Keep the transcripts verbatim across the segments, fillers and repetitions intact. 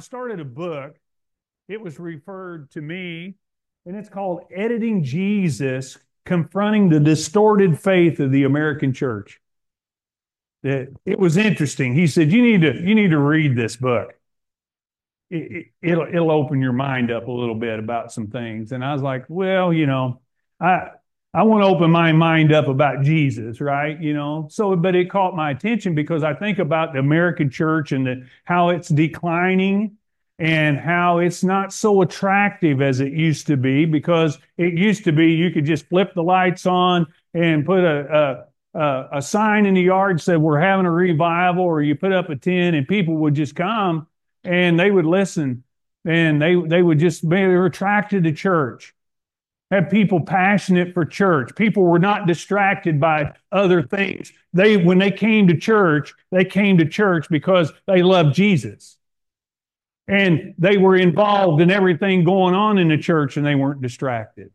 started a book. It was referred to me, and it's called Editing Jesus, Confronting the Distorted Faith of the American Church. It, it was interesting. He said, you need to, you need to read this book. It, it, it'll, it'll open your mind up a little bit about some things. And I was like, well, you know, I, I want to open my mind up about Jesus, right? You know, so, but it caught my attention because I think about the American church and the, how it's declining and how it's not so attractive as it used to be, because it used to be you could just flip the lights on and put a, a, a, a sign in the yard that said we're having a revival, or you put up a tent and people would just come and they would listen, and they, they would just be they were attracted to church. Had people passionate for church. People were not distracted by other things. They, when they came to church, they came to church because they loved Jesus. And they were involved in everything going on in the church, and they weren't distracted.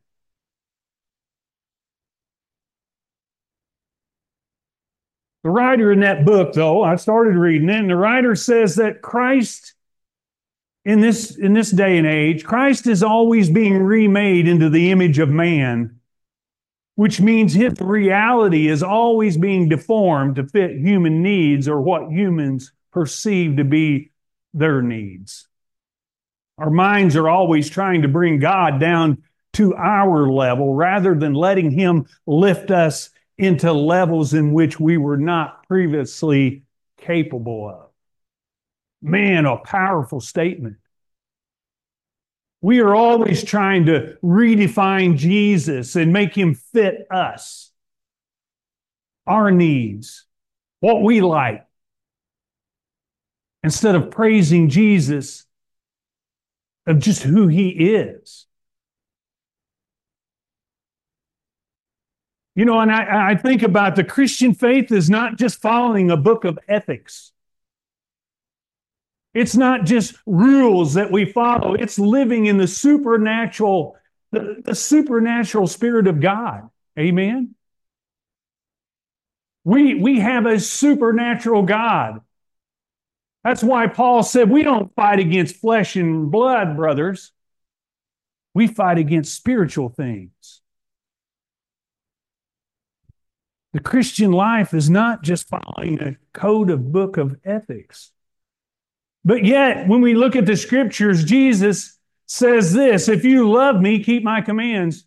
The writer in that book, though, I started reading it, and the writer says that Christ, in this, in this day and age, Christ is always being remade into the image of man, which means his reality is always being deformed to fit human needs or what humans perceive to be their needs. Our minds are always trying to bring God down to our level rather than letting him lift us into levels in which we were not previously capable of. Man, a powerful statement. We are always trying to redefine Jesus and make him fit us, our needs, what we like, instead of praising Jesus of just who he is. You know, and I, I think about the Christian faith is not just following a book of ethics. It's not just rules that we follow. It's living in the supernatural, the, the supernatural Spirit of God. Amen? We, we have a supernatural God. That's why Paul said we don't fight against flesh and blood, brothers. We fight against spiritual things. The Christian life is not just following a code of book of ethics. But yet, when we look at the scriptures, Jesus says this: if you love me, keep my commands.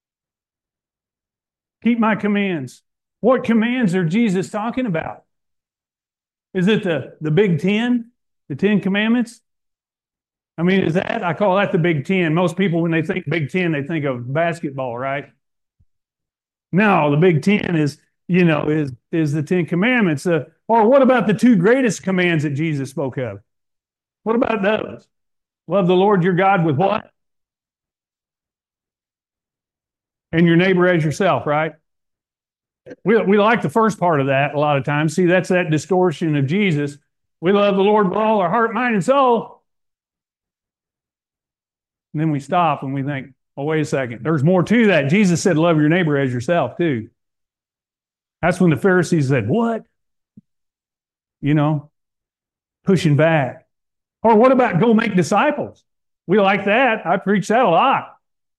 Keep my commands. What commands are Jesus talking about? Is it the, the Big Ten? The Ten Commandments? I mean, is that? I call that the Big Ten. Most people, when they think Big Ten, they think of basketball, right? No, the Big Ten is, you know, is, is the Ten Commandments. Uh, or what about the two greatest commands that Jesus spoke of? What about those? Love the Lord your God with what? And your neighbor as yourself, right? We, we like the first part of that a lot of times. See, that's that distortion of Jesus. We love the Lord with all our heart, mind, and soul. And then we stop and we think, oh, wait a second. There's more to that. Jesus said, love your neighbor as yourself, too. That's when the Pharisees said, what? You know, pushing back. Or what about go make disciples? We like that. I preach that a lot.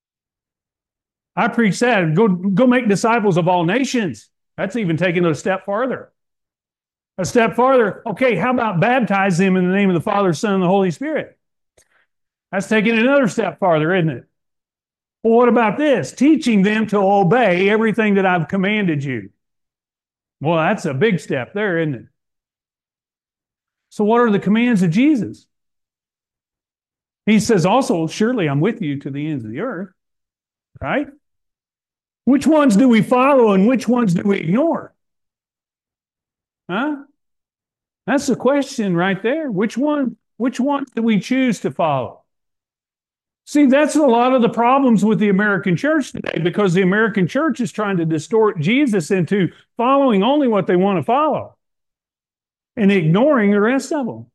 I preach that. Go, go make disciples of all nations. That's even taking it a step farther. A step farther. Okay, how about baptize them in the name of the Father, Son, and the Holy Spirit? That's taking another step farther, isn't it? Well, what about this? Teaching them to obey everything that I've commanded you. Well, that's a big step there, isn't it? So what are the commands of Jesus? He says also, surely I'm with you to the ends of the earth, right? Which ones do we follow and which ones do we ignore? Huh? That's the question right there. Which one, which ones do we choose to follow? See, that's a lot of the problems with the American church today, because the American church is trying to distort Jesus into following only what they want to follow and ignoring the rest of them.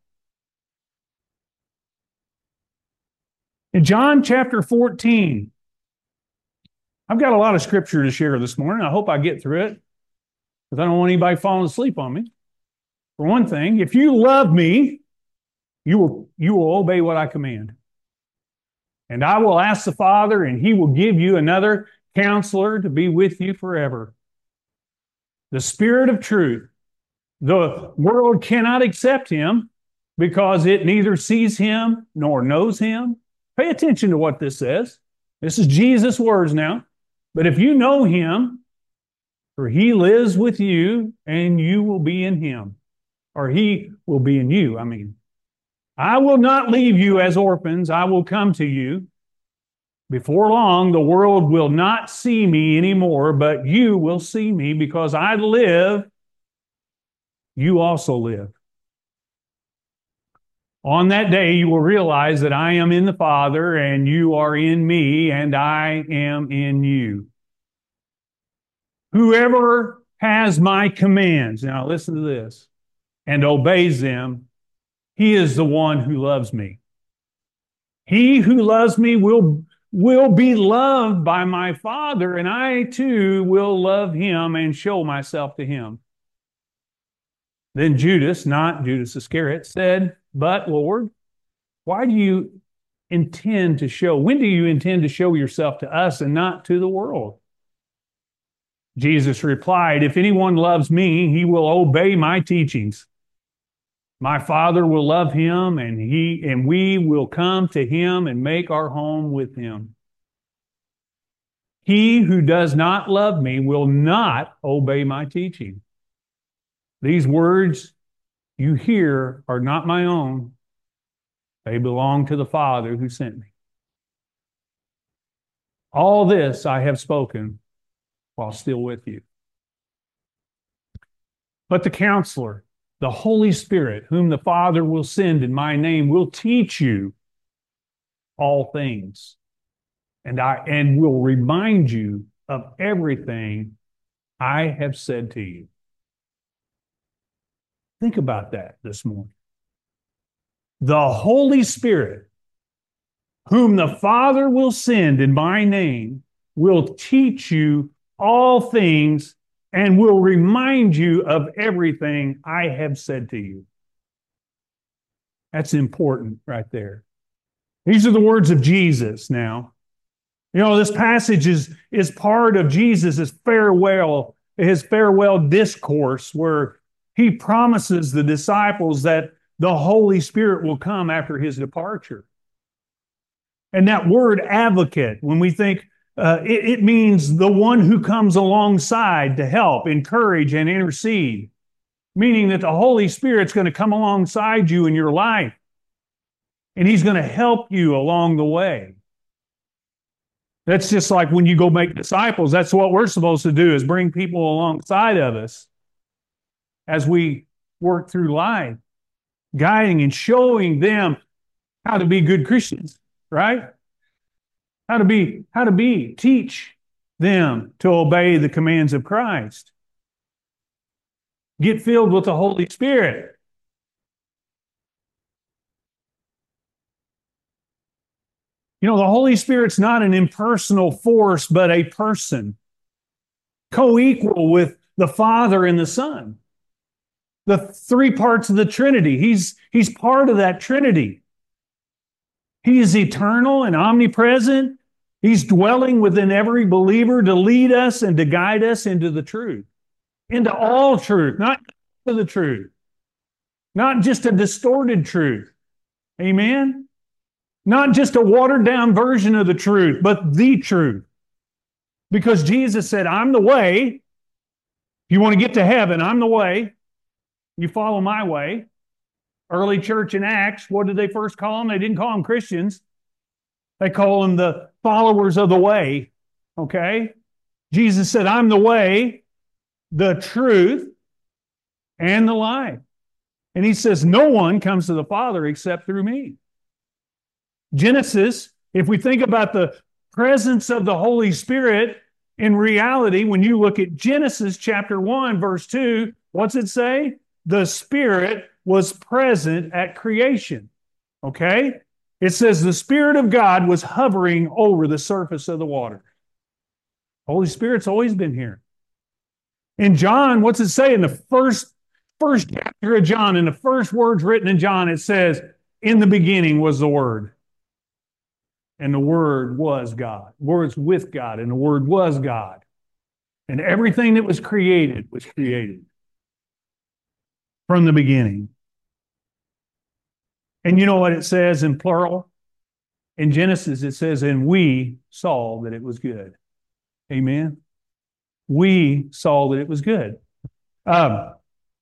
In John chapter fourteen, I've got a lot of scripture to share this morning. I hope I get through it, because I don't want anybody falling asleep on me. For one thing, if you love me, You will, you will obey what I command. And I will ask the Father, and he will give you another counselor to be with you forever. The Spirit of truth. The world cannot accept him because it neither sees him nor knows him. Pay attention to what this says. This is Jesus' words now. But if you know him, for he lives with you, and you will be in him. Or he will be in you, I mean. I will not leave you as orphans. I will come to you. Before long, the world will not see me anymore, but you will see me because I live. You also live. On that day, you will realize that I am in the Father, and you are in me, and I am in you. Whoever has my commands, now listen to this, and obeys them, he is the one who loves me. He who loves me will, will be loved by my Father, and I too will love him and show myself to him. Then Judas, not Judas Iscariot, said, but Lord, why do you intend to show, when do you intend to show yourself to us and not to the world? Jesus replied, if anyone loves me, he will obey my teachings. My Father will love him, and he and we will come to him and make our home with him. He who does not love me will not obey my teaching. These words you hear are not my own. They belong to the Father who sent me. All this I have spoken while still with you. But the Counselor, the Holy Spirit, whom the Father will send in my name, will teach you all things, and I and will remind you of everything I have said to you. Think about that this morning. The Holy Spirit, whom the Father will send in my name, will teach you all things and will remind you of everything I have said to you. That's important right there. These are the words of Jesus now. You know, this passage is, is part of Jesus' farewell, his farewell discourse, where he promises the disciples that the Holy Spirit will come after his departure. And that word advocate, when we think, uh, it, it means the one who comes alongside to help, encourage, and intercede. Meaning that the Holy Spirit's going to come alongside you in your life. And he's going to help you along the way. That's just like when you go make disciples. That's what we're supposed to do, is bring people alongside of us as we work through life, guiding and showing them how to be good Christians, right? How to be, how to be, teach them to obey the commands of Christ. Get filled with the Holy Spirit. You know, the Holy Spirit's not an impersonal force, but a person, co-equal with the Father and the Son. The three parts of the Trinity. He's, he's part of that Trinity. He is eternal and omnipresent. He's dwelling within every believer to lead us and to guide us into the truth. Into all truth, not to the truth. Not just a distorted truth. Amen? Not just a watered down version of the truth, but the truth. Because Jesus said, I'm the way. If you want to get to heaven, I'm the way. You follow my way. Early church in Acts, what did they first call them? They didn't call them Christians. They call them the followers of the way. Okay? Jesus said, I'm the way, the truth, and the life. And he says, no one comes to the Father except through me. Genesis, if we think about the presence of the Holy Spirit, in reality, when you look at Genesis chapter one, verse two, what's it say? The Spirit was present at creation. Okay? It says the Spirit of God was hovering over the surface of the water. Holy Spirit's always been here. In John, what's it say in the first, first chapter of John, in the first words written in John, it says, In the beginning was the Word, and the Word was God. Word's with God, and the Word was God. And everything that was created was created from the beginning. And you know what it says in plural? In Genesis, it says, and we saw that it was good. Amen? We saw that it was good. Um,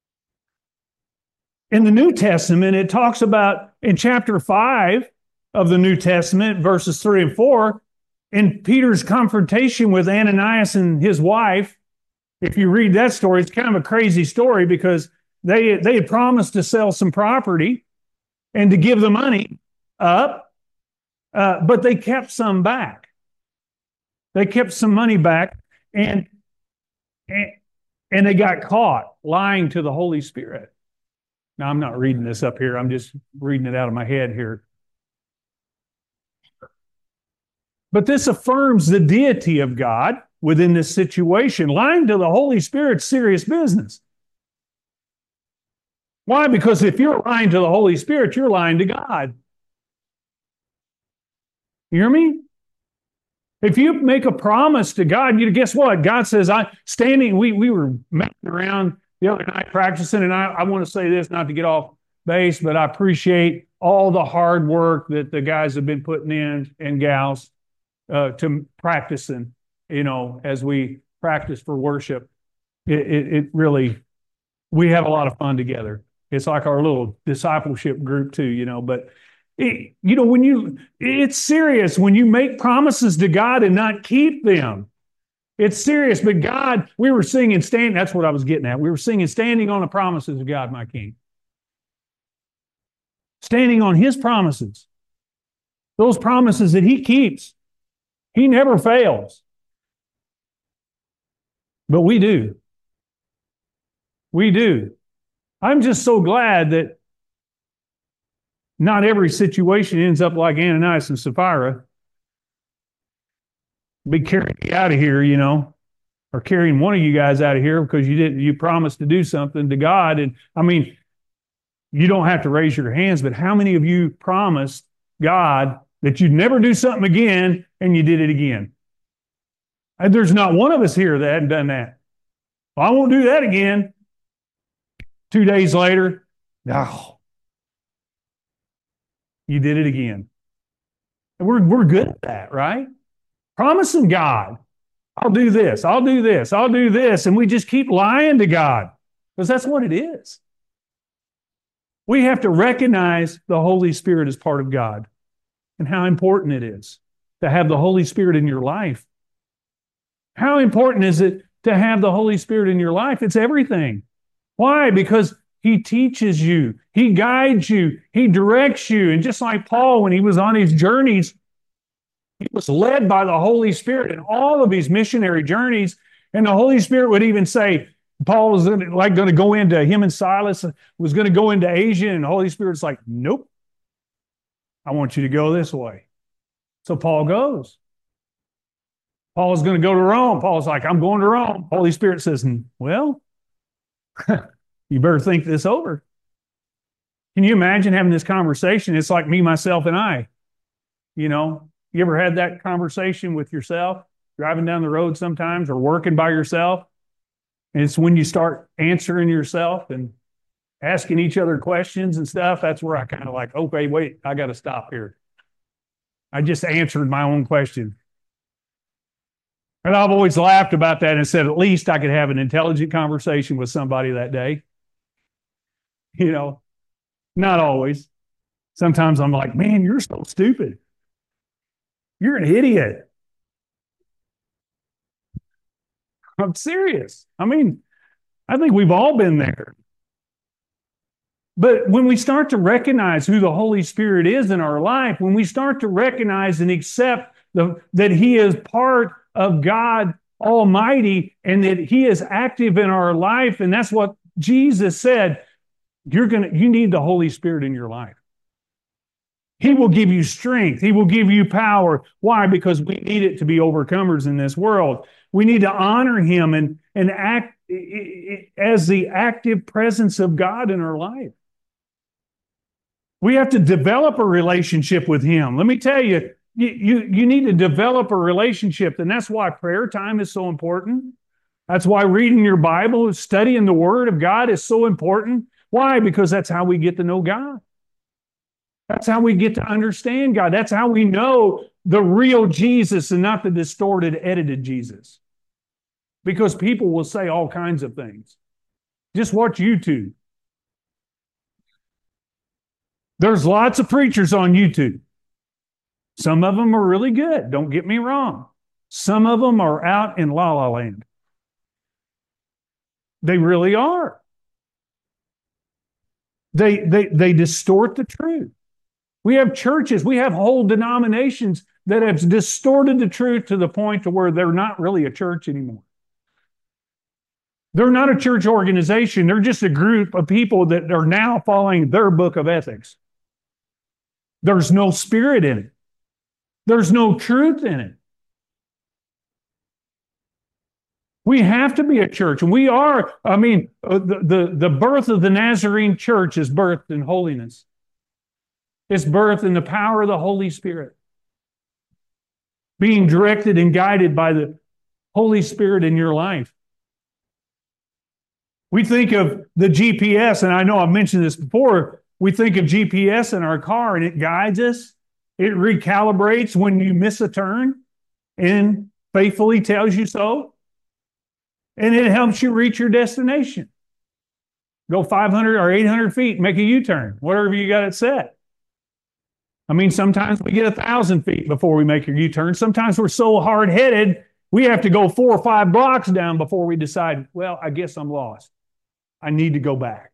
in the New Testament, it talks about, in chapter five of the New Testament, verses three and four, in Peter's confrontation with Ananias and his wife. If you read that story, it's kind of a crazy story because they, they had promised to sell some property and to give the money up, uh, but they kept some back. They kept some money back, and, and, and they got caught lying to the Holy Spirit. Now, I'm not reading this up here. I'm just reading it out of my head here. But this affirms the deity of God within this situation. Lying to the Holy Spirit's serious business. Why? Because if you're lying to the Holy Spirit, you're lying to God. You hear me? If you make a promise to God, you guess what? God says, I standing, we, we were messing around the other night practicing, and I, I want to say this, not to get off base, but I appreciate all the hard work that the guys have been putting in, and gals, uh, to practicing, you know, as we practice for worship. It, it, it really, we have a lot of fun together. It's like our little discipleship group too, you know, but it, you know, when you, it's serious when you make promises to God and not keep them. It's serious, but God, we were singing, stand, that's what I was getting at. We were singing, standing on the promises of God, my King. Standing on His promises. Those promises that He keeps. He never fails. But we do. We do. I'm just so glad that not every situation ends up like Ananias and Sapphira. Be carrying you out of here, you know, or carrying one of you guys out of here because you didn't, you promised to do something to God. And I mean, you don't have to raise your hands, but how many of you promised God that you'd never do something again and you did it again? And there's not one of us here that hadn't done that. Well, I won't do that again. Two days later, no, you did it again. And we're, we're good at that, right? Promising God, I'll do this, I'll do this, I'll do this, and we just keep lying to God because that's what it is. We have to recognize the Holy Spirit as part of God and how important it is to have the Holy Spirit in your life. How important is it to have the Holy Spirit in your life? It's everything. Why? Because He teaches you, He guides you, He directs you. And just like Paul, when he was on his journeys, he was led by the Holy Spirit in all of his missionary journeys. And the Holy Spirit would even say, Paul was like going to go into, him and Silas was going to go into Asia, and the Holy Spirit's like, nope, I want you to go this way. So Paul goes. Paul is going to go to Rome. Paul's like, I'm going to Rome. Holy Spirit says, well, you better think this over. Can you imagine having this conversation? It's like me, myself, and I. You know, you ever had that conversation with yourself, driving down the road sometimes or working by yourself? And it's when you start answering yourself and asking each other questions and stuff, that's where I kind of like, okay, wait, I got to stop here. I just answered my own question. And I've always laughed about that and said, at least I could have an intelligent conversation with somebody that day. You know, not always. Sometimes I'm like, man, you're so stupid. You're an idiot. I'm serious. I mean, I think we've all been there. But when we start to recognize who the Holy Spirit is in our life, when we start to recognize and accept the, that He is part of God Almighty and that He is active in our life, and that's what Jesus said, you're gonna, you need the Holy Spirit in your life. He will give you strength. He will give you power. Why? Because we need it to be overcomers in this world. We need to honor Him and, and act as the active presence of God in our life. We have to develop a relationship with Him. Let me tell you, you, you, you need to develop a relationship, and that's why prayer time is so important. That's why reading your Bible, studying the Word of God is so important. Why? Because that's how we get to know God. That's how we get to understand God. That's how we know the real Jesus and not the distorted, edited Jesus. Because people will say all kinds of things. Just watch YouTube. There's lots of preachers on YouTube. Some of them are really good, don't get me wrong. Some of them are out in la la land. They really are. They, they, they distort the truth. We have churches, we have whole denominations that have distorted the truth to the point to where they're not really a church anymore. They're not a church organization. They're just a group of people that are now following their book of ethics. There's no spirit in it. There's no truth in it. We have to be a church. And we are, I mean, the, the, the birth of the Nazarene church is birthed in holiness. It's birthed in the power of the Holy Spirit. Being directed and guided by the Holy Spirit in your life. We think of the G P S, and I know I've mentioned this before, we think of G P S in our car and it guides us. It recalibrates when you miss a turn and faithfully tells you so. And it helps you reach your destination. Go five hundred or eight hundred feet, make a U-turn, whatever you got it set. I mean, sometimes we get a thousand feet before we make a U-turn. Sometimes we're so hard-headed, we have to go four or five blocks down before we decide, well, I guess I'm lost. I need to go back.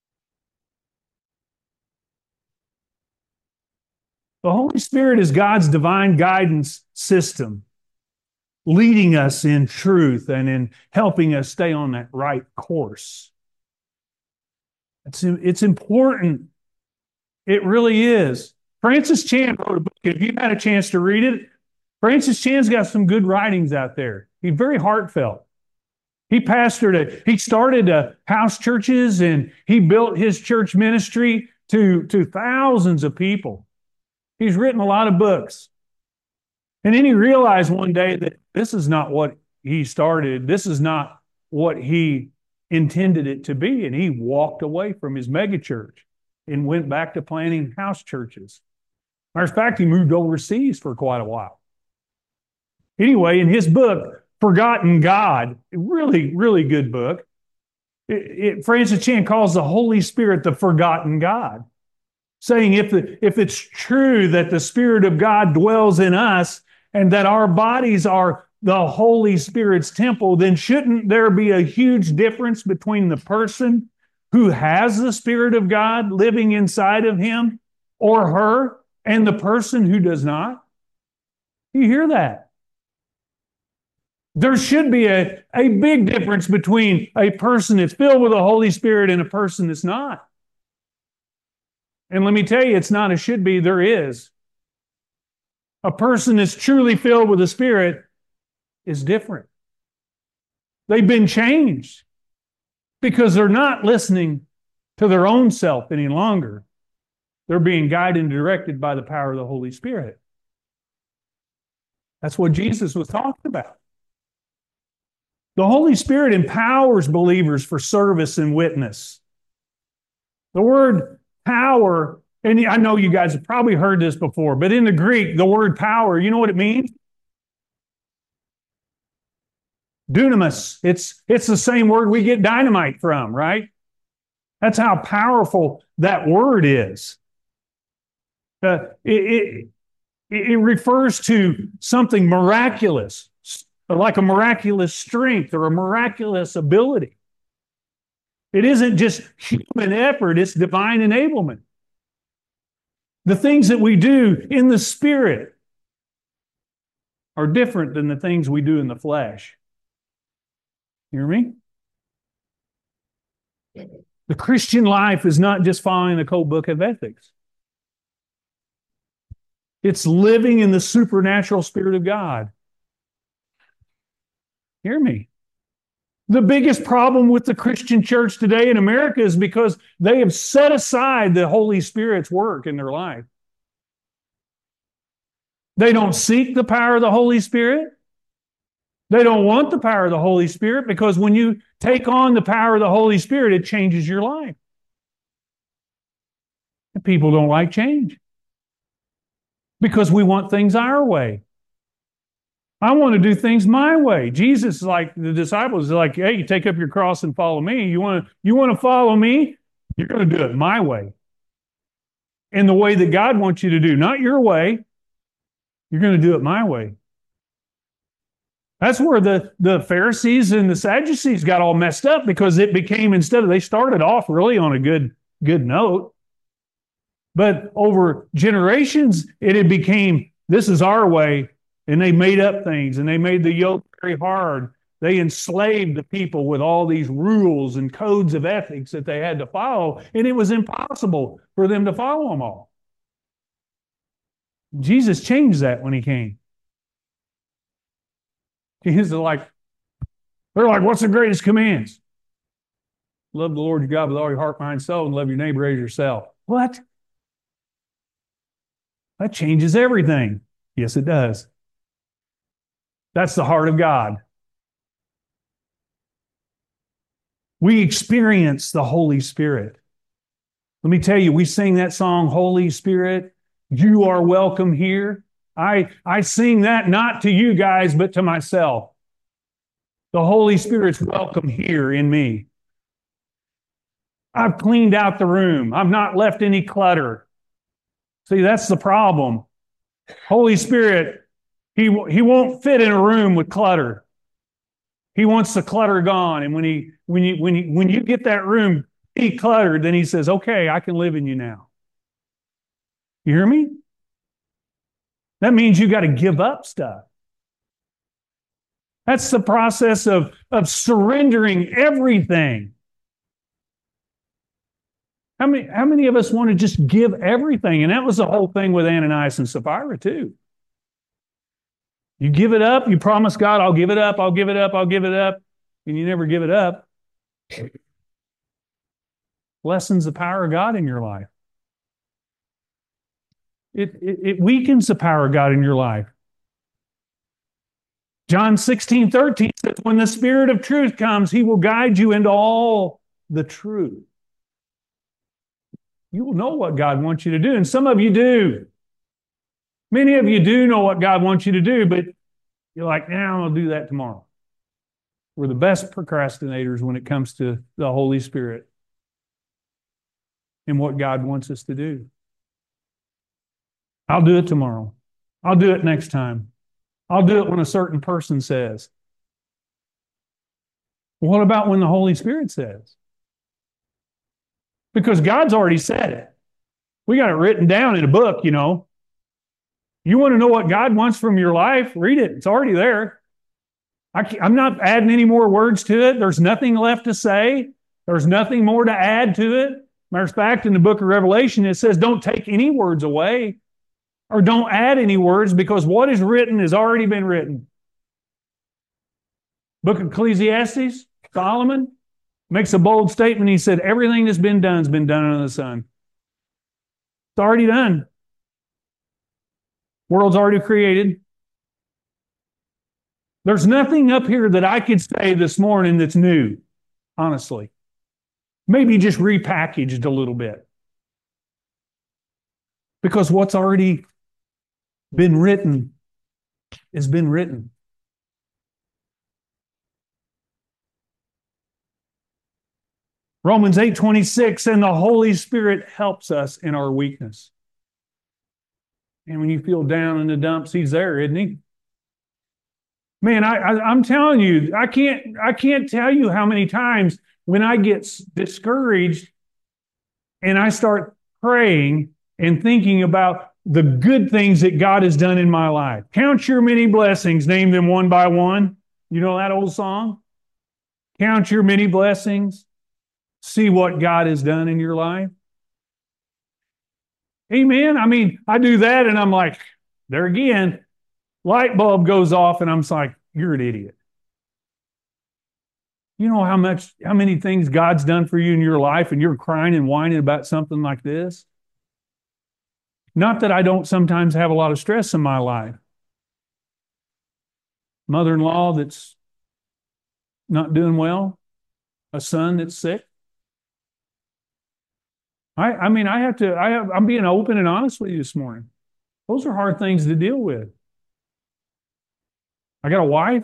The Holy Spirit is God's divine guidance system, leading us in truth and in helping us stay on that right course. It's, it's important. It really is. Francis Chan wrote a book. If you've had a chance to read it, Francis Chan's got some good writings out there. He's very heartfelt. He pastored, a, he started a house churches, and he built his church ministry to, to thousands of people. He's written a lot of books. And then he realized one day that this is not what he started. This is not what he intended it to be. And he walked away from his megachurch and went back to planting house churches. Matter of fact, he moved overseas for quite a while. Anyway, in his book, Forgotten God, really, really good book, it, it, Francis Chan calls the Holy Spirit the forgotten God, saying if, the, if it's true that the Spirit of God dwells in us and that our bodies are the Holy Spirit's temple, then shouldn't there be a huge difference between the person who has the Spirit of God living inside of him or her and the person who does not? You hear that? There should be a, a big difference between a person that's filled with the Holy Spirit and a person that's not. And let me tell you, it's not a should be, there is. A person that's truly filled with the Spirit is different. They've been changed because they're not listening to their own self any longer. They're being guided and directed by the power of the Holy Spirit. That's what Jesus was talking about. The Holy Spirit empowers believers for service and witness. The word power, and I know you guys have probably heard this before, but in the Greek, the word power, you know what it means? Dunamis. It's, it's the same word we get dynamite from, right? That's how powerful that word is. Uh, it, it, it refers to something miraculous, like a miraculous strength or a miraculous ability. It isn't just human effort, it's divine enablement. The things that we do in the Spirit are different than the things we do in the flesh. You hear me? The Christian life is not just following the code book of ethics. It's living in the supernatural Spirit of God. Hear me. The biggest problem with the Christian church today in America is because they have set aside the Holy Spirit's work in their life. They don't seek the power of the Holy Spirit. They don't want the power of the Holy Spirit, because when you take on the power of the Holy Spirit, it changes your life. And people don't like change because we want things our way. I want to do things my way. Jesus, like the disciples, are like, hey, you take up your cross and follow me. You want to, you want to follow me? You're going to do it my way. In the way that God wants you to do, not your way. You're going to do it my way. That's where the, the Pharisees and the Sadducees got all messed up, because it became, instead of, they started off really on a good, good note. But over generations, it had became, this is our way. And they made up things, and they made the yoke very hard. They enslaved the people with all these rules and codes of ethics that they had to follow, and it was impossible for them to follow them all. Jesus changed that when he came. He's like, they're like, what's the greatest commands? Love the Lord your God with all your heart, mind, soul, and love your neighbor as yourself. What? That changes everything. Yes, it does. That's the heart of God. We experience the Holy Spirit. Let me tell you, we sing that song, Holy Spirit, you are welcome here. I, I sing that not to you guys, but to myself. The Holy Spirit's welcome here in me. I've cleaned out the room. I've not left any clutter. See, that's the problem. Holy Spirit, He, he won't fit in a room with clutter. He wants the clutter gone. And when he when you when you when you get that room decluttered, then he says, okay, I can live in you now. You hear me? That means you got to give up stuff. That's the process of, of surrendering everything. How many, how many of us want to just give everything? And that was the whole thing with Ananias and Sapphira too. You give it up, you promise God, I'll give it up, I'll give it up, I'll give it up, and you never give it up. Lessens the power of God in your life. It, it, it weakens the power of God in your life. John sixteen thirteen says, when the Spirit of truth comes, He will guide you into all the truth. You will know what God wants you to do, and some of you do. Many of you do know what God wants you to do, but you're like, nah, I'll do that tomorrow. We're the best procrastinators when it comes to the Holy Spirit and what God wants us to do. I'll do it tomorrow. I'll do it next time. I'll do it when a certain person says. What about when the Holy Spirit says? Because God's already said it. We got it written down in a book, you know. You want to know what God wants from your life? Read it. It's already there. I I'm not adding any more words to it. There's nothing left to say. There's nothing more to add to it. Matter of fact, in the book of Revelation, it says don't take any words away or don't add any words, because what is written has already been written. Book of Ecclesiastes, Solomon makes a bold statement. He said, everything that's been done has been done under the sun. It's already done. World's already created. There's nothing up here that I could say this morning that's new, honestly. Maybe just repackaged a little bit. Because what's already been written has been written. Romans eight twenty-six, and the Holy Spirit helps us in our weakness. And when you feel down in the dumps, He's there, isn't He? Man, I, I, I'm telling you, I can't, I can't tell you how many times when I get discouraged and I start praying and thinking about the good things that God has done in my life. Count your many blessings, name them one by one. You know that old song? Count your many blessings. See what God has done in your life. Amen. I mean, I do that and I'm like, there again, light bulb goes off and I'm like, you're an idiot. You know how much, how many things God's done for you in your life, and you're crying and whining about something like this? Not that I don't sometimes have a lot of stress in my life. Mother-in-law that's not doing well, a son that's sick. I, I mean, I have to, I have, I'm being open and honest with you this morning. Those are hard things to deal with. I got a wife.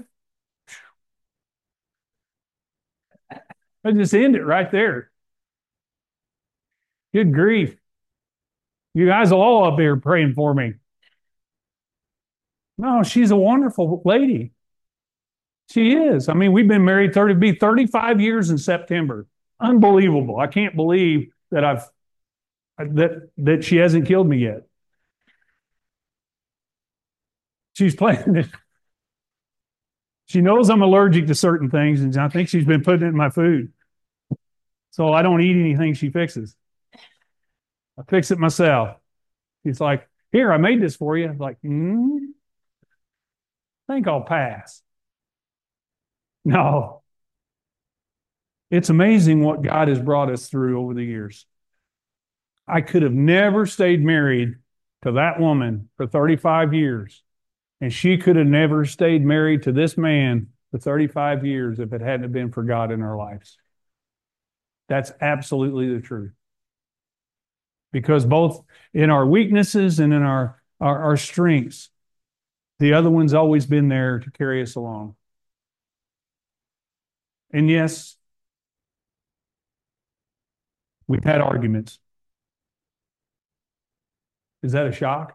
I just end it right there. Good grief. You guys will all up here praying for me. No, she's a wonderful lady. She is. I mean, we've been married thirty, be thirty-five years in September. Unbelievable. I can't believe that I've that that she hasn't killed me yet. She's playing it. She knows I'm allergic to certain things, and I think she's been putting it in my food. So I don't eat anything she fixes. I fix it myself. She's like, here, I made this for you. I'm like, hmm, I think I'll pass. No. It's amazing what God has brought us through over the years. I could have never stayed married to that woman for thirty-five years. And she could have never stayed married to this man for thirty-five years if it hadn't been for God in our lives. That's absolutely the truth. Because both in our weaknesses and in our, our, our strengths, the other one's always been there to carry us along. And yes, we've had arguments. Is that a shock?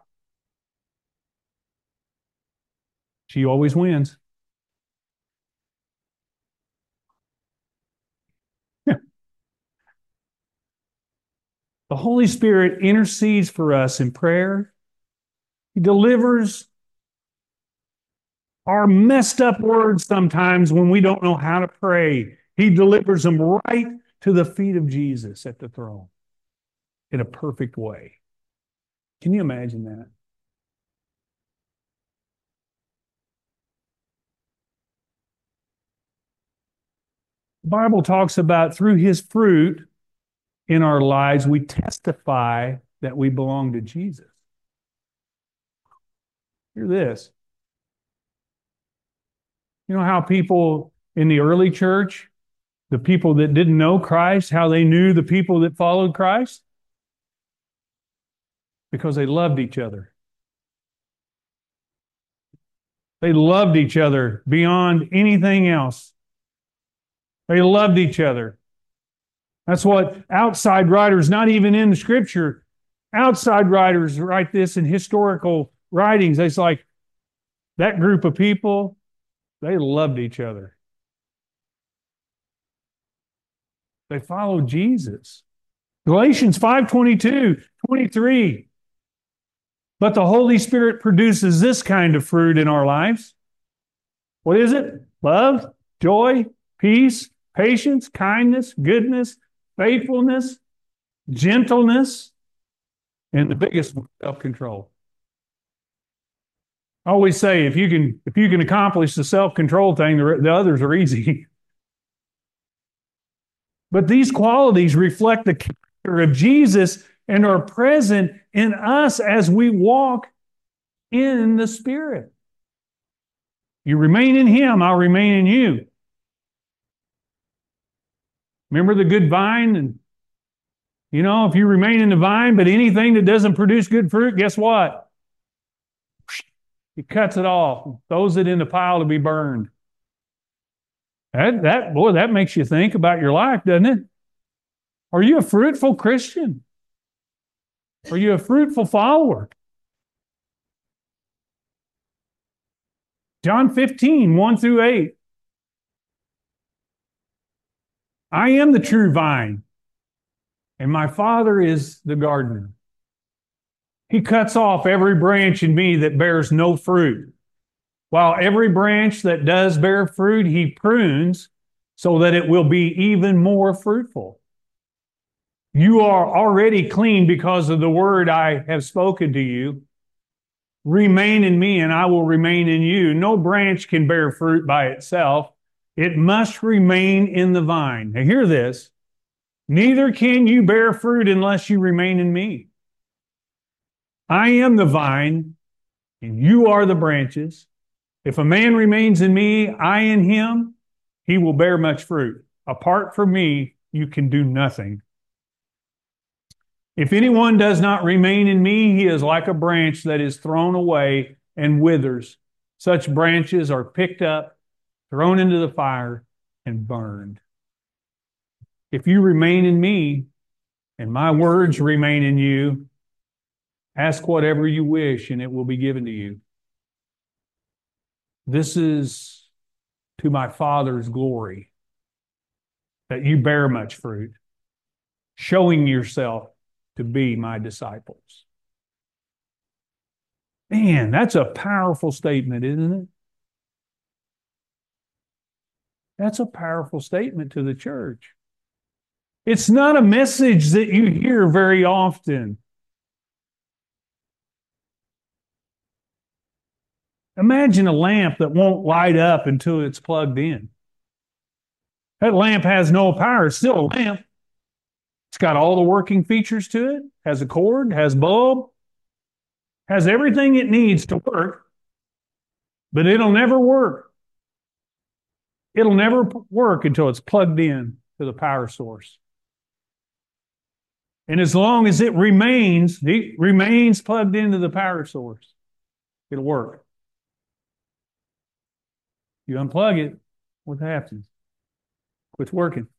She always wins. The Holy Spirit intercedes for us in prayer. He delivers our messed up words sometimes when we don't know how to pray. He delivers them right to the feet of Jesus at the throne in a perfect way. Can you imagine that? The Bible talks about through his fruit in our lives, we testify that we belong to Jesus. Hear this. You know how people in the early church, the people that didn't know Christ, how they knew the people that followed Christ? Because they loved each other. They loved each other beyond anything else. They loved each other. That's what outside writers, not even in the scripture, outside writers write this in historical writings. It's like that group of people, they loved each other. They followed Jesus. Galatians five twenty-two, twenty-three. But the Holy Spirit produces this kind of fruit in our lives. What is it? Love, joy, peace, patience, kindness, goodness, faithfulness, gentleness, and the biggest one, self-control. I always say if you can if you can accomplish the self-control thing, the, the others are easy. But these qualities reflect the character of Jesus and are present in us as we walk in the Spirit. You remain in him, I'll remain in you. Remember the good vine? And you know, if you remain in the vine, but anything that doesn't produce good fruit, guess what? He cuts it off, throws it in the pile to be burned. That, that, boy, that makes you think about your life, doesn't it? Are you a fruitful Christian? Are you a fruitful follower? John fifteen, one through eight. I am the true vine, and my Father is the gardener. He cuts off every branch in me that bears no fruit, while every branch that does bear fruit, he prunes so that it will be even more fruitful. You are already clean because of the word I have spoken to you. Remain in me, and I will remain in you. No branch can bear fruit by itself. It must remain in the vine. Now hear this. Neither can you bear fruit unless you remain in me. I am the vine, and you are the branches. If a man remains in me, I in him, he will bear much fruit. Apart from me, you can do nothing. If anyone does not remain in me, he is like a branch that is thrown away and withers. Such branches are picked up, thrown into the fire, and burned. If you remain in me, and my words remain in you, ask whatever you wish, and it will be given to you. This is to my Father's glory, that you bear much fruit, showing yourself to be my disciples. Man, that's a powerful statement, isn't it? That's a powerful statement to the church. It's not a message that you hear very often. Imagine a lamp that won't light up until it's plugged in. That lamp has no power. It's still a lamp. It's got all the working features to it, has a cord, has bulb, has everything it needs to work, but it'll never work. It'll never work until it's plugged in to the power source. And as long as it remains, it remains plugged into the power source, it'll work. You unplug it, what happens? Quits working.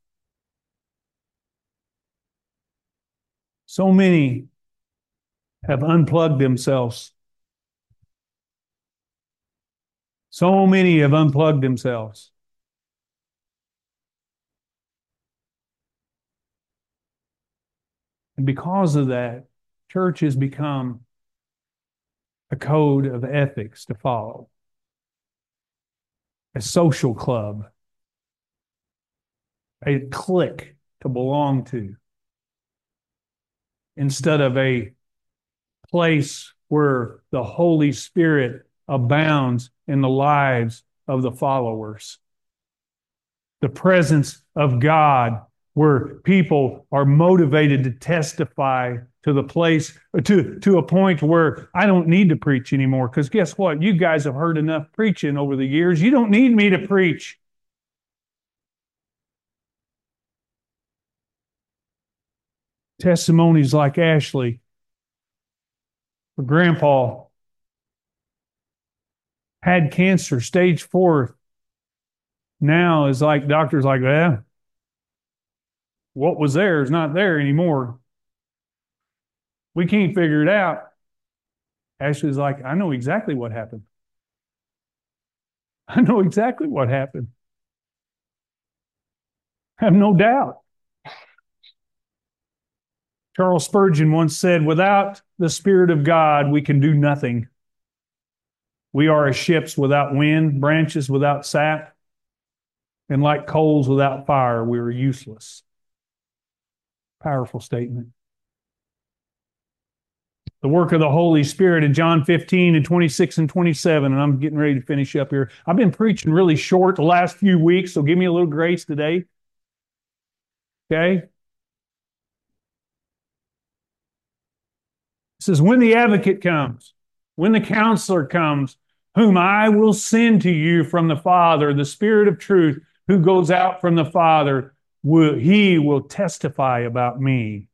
So many have unplugged themselves. So many have unplugged themselves. And because of that, church has become a code of ethics to follow, a social club, a clique to belong to, instead of a place where the Holy Spirit abounds in the lives of the followers. The presence of God, where people are motivated to testify to the place, to, to a point where I don't need to preach anymore. Because guess what? You guys have heard enough preaching over the years. You don't need me to preach. Testimonies like Ashley, her grandpa had cancer, stage four. Now is like doctors like, eh, what was there is not there anymore. We can't figure it out. Ashley's like, I know exactly what happened. I know exactly what happened. I have no doubt. Charles Spurgeon once said, without the Spirit of God, we can do nothing. We are as ships without wind, branches without sap, and like coals without fire, we are useless. Powerful statement. The work of the Holy Spirit in John fifteen and twenty-six and twenty-seven, and I'm getting ready to finish up here. I've been preaching really short the last few weeks, so give me a little grace today. Okay? It says, when the advocate comes, when the counselor comes, whom I will send to you from the Father, the Spirit of truth, who goes out from the Father, will, he will testify about me.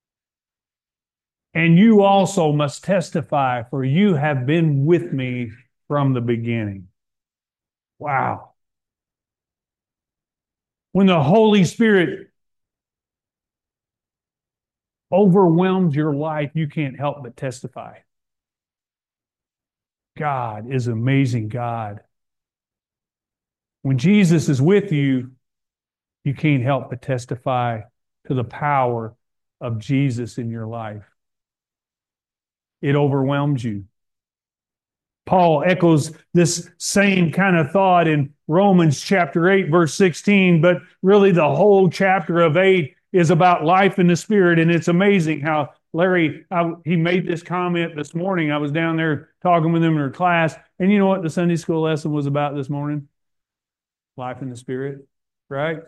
And you also must testify, for you have been with me from the beginning. Wow. When the Holy Spirit overwhelms your life, you can't help but testify. God is an amazing God. When Jesus is with you, you can't help but testify to the power of Jesus in your life. It overwhelms you. Paul echoes this same kind of thought in Romans chapter eight, verse sixteen, but really the whole chapter of eight is about life in the Spirit, and it's amazing how Larry, I, he made this comment this morning. I was down there talking with him in her class, and you know what the Sunday school lesson was about this morning? Life in the Spirit, right?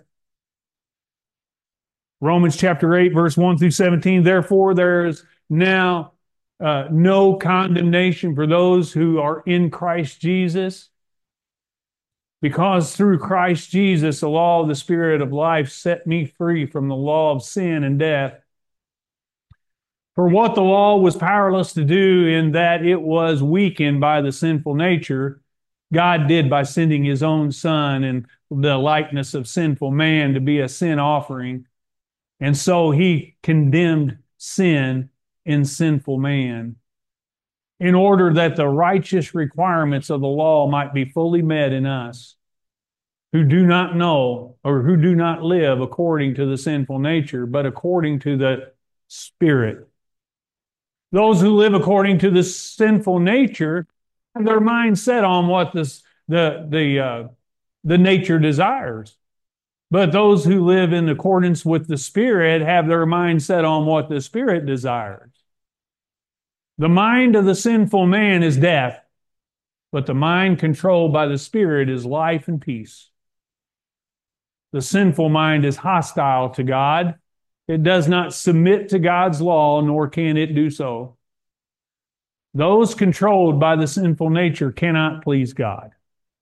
Romans chapter eight, verse one through seventeen. Therefore, there is now uh, no condemnation for those who are in Christ Jesus, because through Christ Jesus, the law of the Spirit of life set me free from the law of sin and death. For what the law was powerless to do, in that it was weakened by the sinful nature, God did by sending His own Son in the likeness of sinful man to be a sin offering. And so He condemned sin in sinful man, in order that the righteous requirements of the law might be fully met in us, who do not know or who do not live according to the sinful nature, but according to the Spirit. Those who live according to the sinful nature have their mind set on what this, the, the, uh, the nature desires. But those who live in accordance with the Spirit have their mind set on what the Spirit desires. The mind of the sinful man is death, but the mind controlled by the Spirit is life and peace. The sinful mind is hostile to God. It does not submit to God's law, nor can it do so. Those controlled by the sinful nature cannot please God.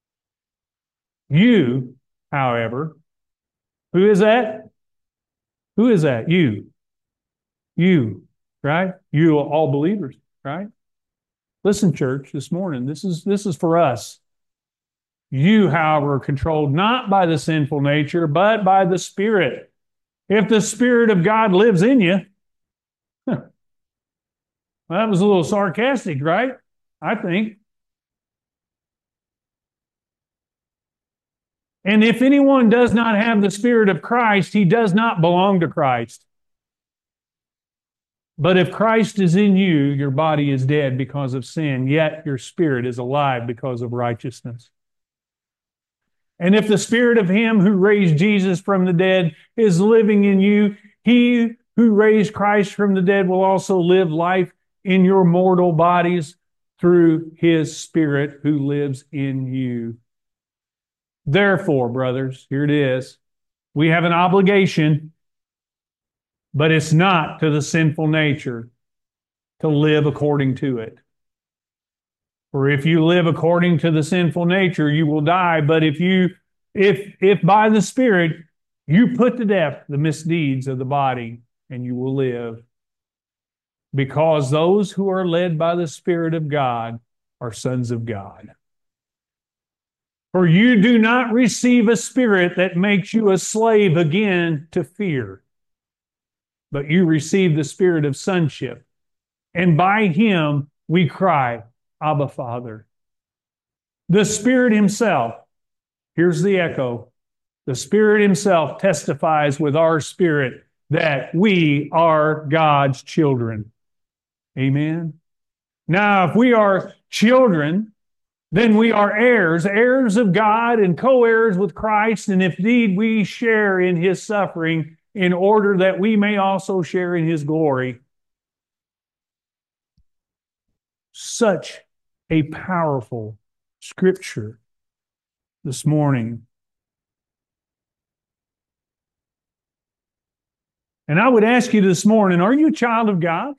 You, however, who is that? Who is that? You. You, right? You, all believers, right? Listen, church, this morning, this is, this is for us. You, however, are controlled not by the sinful nature, but by the Spirit. If the Spirit of God lives in you, huh, well, that was a little sarcastic, right? I think. And if anyone does not have the Spirit of Christ, he does not belong to Christ. But if Christ is in you, your body is dead because of sin, yet your spirit is alive because of righteousness. And if the Spirit of Him who raised Jesus from the dead is living in you, He who raised Christ from the dead will also live life in your mortal bodies through His Spirit who lives in you. Therefore, brothers, here it is. We have an obligation, but it's not to the sinful nature to live according to it. For if you live according to the sinful nature, you will die. But if you, if, if by the Spirit you put to death the misdeeds of the body, and you will live. Because those who are led by the Spirit of God are sons of God. For you do not receive a spirit that makes you a slave again to fear, but you receive the Spirit of sonship, and by Him we cry, Abba, Father. The Spirit Himself, here's the echo, the Spirit Himself testifies with our spirit that we are God's children. Amen. Now, if we are children, then we are heirs, heirs of God and co-heirs with Christ, and if indeed we share in His suffering, in order that we may also share in His glory. Such a powerful scripture this morning. And I would ask you this morning, are you a child of God?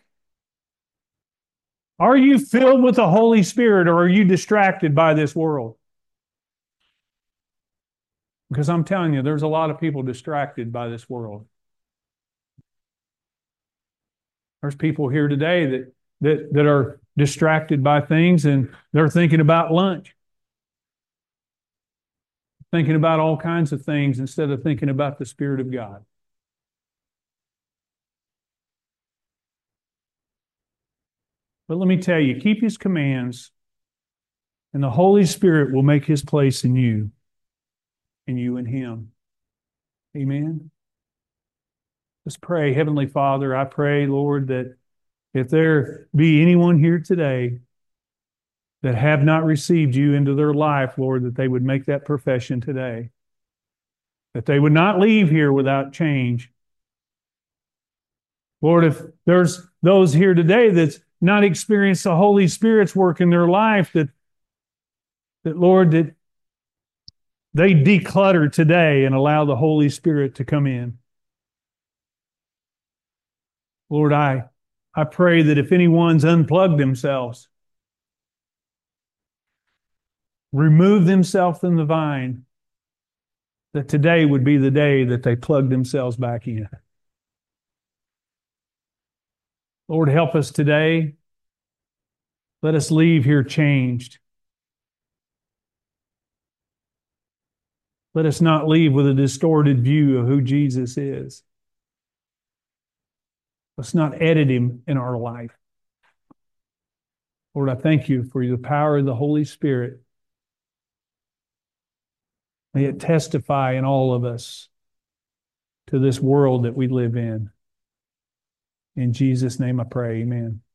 Are you filled with the Holy Spirit, or are you distracted by this world? Because I'm telling you, there's a lot of people distracted by this world. There's people here today that, that, that are distracted by things, and they're thinking about lunch. Thinking about all kinds of things instead of thinking about the Spirit of God. But let me tell you, keep His commands, and the Holy Spirit will make His place in you, and you in Him. Amen? Let's pray. Heavenly Father, I pray, Lord, that if there be anyone here today that have not received You into their life, Lord, that they would make that profession today. That they would not leave here without change. Lord, if there's those here today that's not experienced the Holy Spirit's work in their life, that, that Lord, that they declutter today and allow the Holy Spirit to come in. Lord, I, I pray that if anyone's unplugged themselves, remove themselves from the vine, that today would be the day that they plug themselves back in. Lord, help us today. Let us leave here changed. Let us not leave with a distorted view of who Jesus is. Let's not edit him in our life. Lord, I thank you for the power of the Holy Spirit. May it testify in all of us to this world that we live in. In Jesus' name I pray, amen.